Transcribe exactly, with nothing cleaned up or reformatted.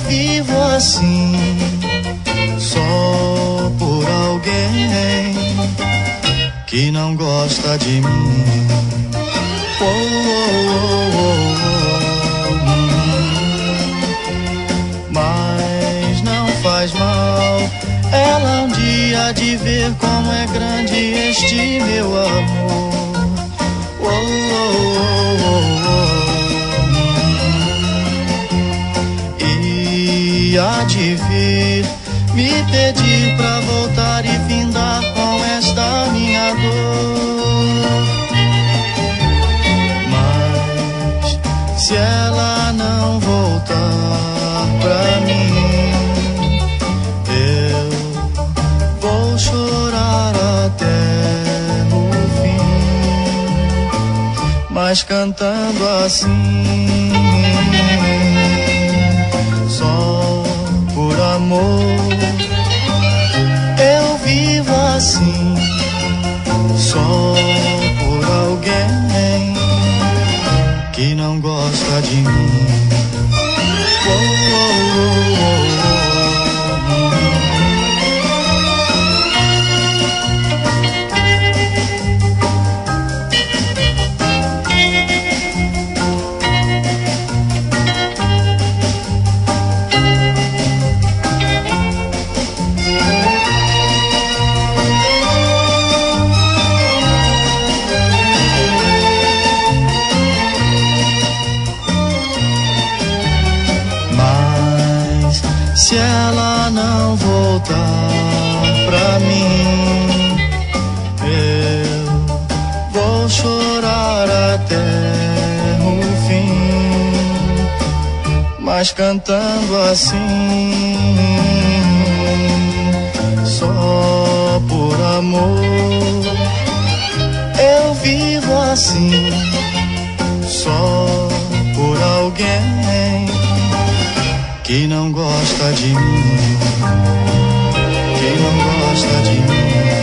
vivo assim, só por alguém que não gosta de mim. Oh, oh, oh, oh, oh. Mas não faz mal, ela um dia há de ver como é grande este meu amor. Oh, oh, oh, oh. E há de vir me pedir pra voltar e findar com esta minha dor. Mas se ela não voltar pra mim, eu vou chorar até o fim, mas cantando assim, só por amor. Eu vivo assim, só por alguém que não gosta de mim. Oh, oh, oh, oh. Se ela não voltar pra mim, eu vou chorar até o fim, mas cantando assim, só por amor. Eu vivo assim, só por alguém que não gosta de mim, que não gosta de mim.